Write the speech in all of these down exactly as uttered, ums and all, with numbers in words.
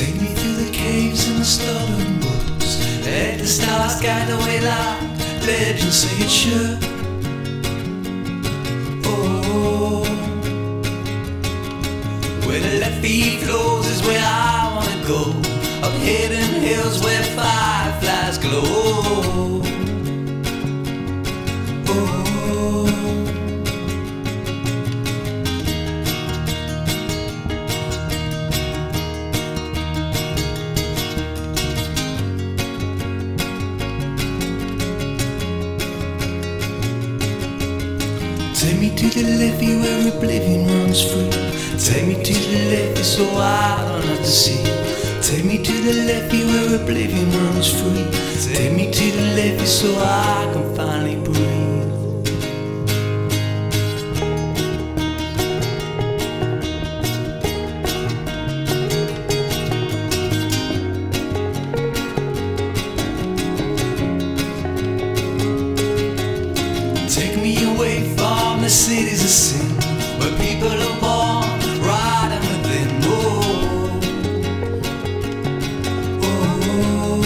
Take me through the caves and the stubborn woods. Let the stars guide the way like legends say it should. Oh, where the left feet flows is where I wanna go. Up hidden hills where fireflies glow. Oh, take me to the levee where oblivion runs free. Take me to the levee so I don't have to see. Take me to the levee where oblivion runs free. Take me to the levee so I can finally breathe. Take me away from the cities of sin, where people are born riding within. Oh, oh,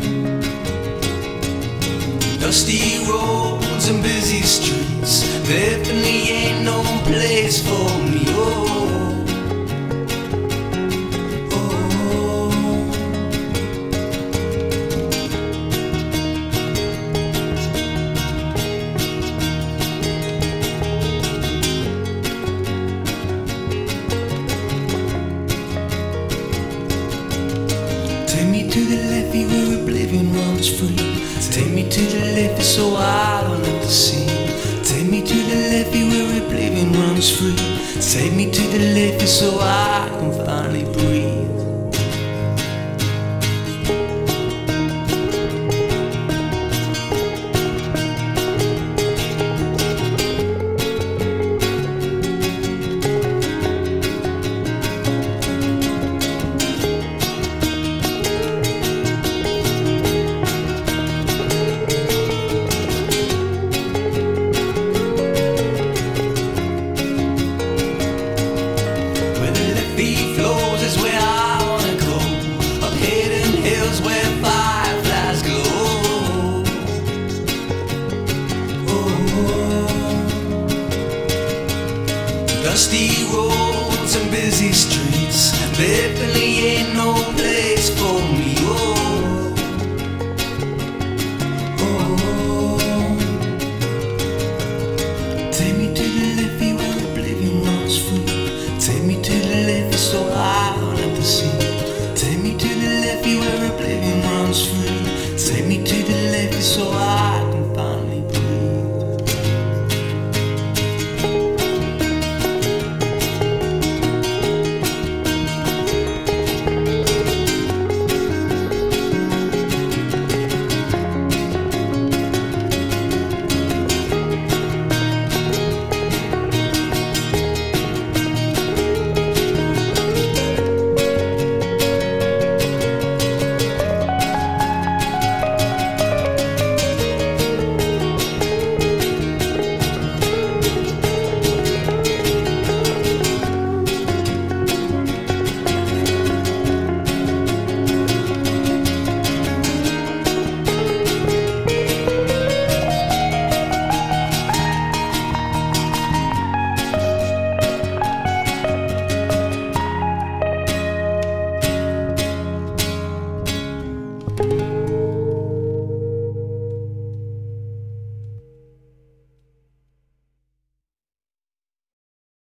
dusty roads and busy streets, definitely ain't no place for me. Oh, oh, take me to the levee where oblivion runs free. Take me to the levee so I don't have to see. Take me to the levee where oblivion runs free. Take me to the levee so I can finally breathe. Is where I wanna go. Up hidden hills where fireflies glow. Oh, dusty roads and busy streets, definitely ain't no place for me.